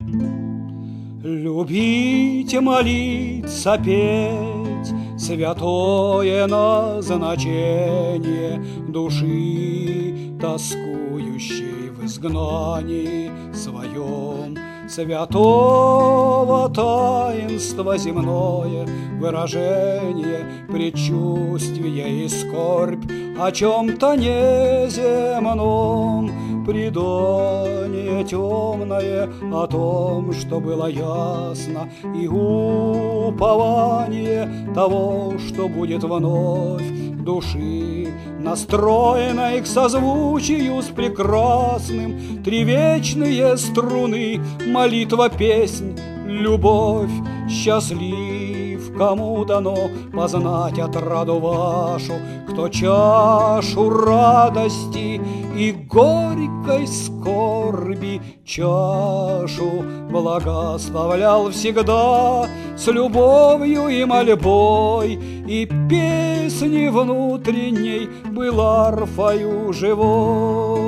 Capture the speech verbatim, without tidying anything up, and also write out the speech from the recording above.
Любить, молиться, петь — святое назначение души, тоскующей в изгнании своем. Святого таинства земное выражение, предчувствие и скорбь о чем-то неземном, предание темное о том, что было ясно, и упование того, что будет вновь, души, настроенной к созвучию с прекрасным, три вечные струны, молитва, песнь, любовь, счастлив, кому дано познать отраду вашу, кто чашу радости и горькой скорби, чашу благословлял всегда с любовью и мольбой, и песни внутренней был арфою живой.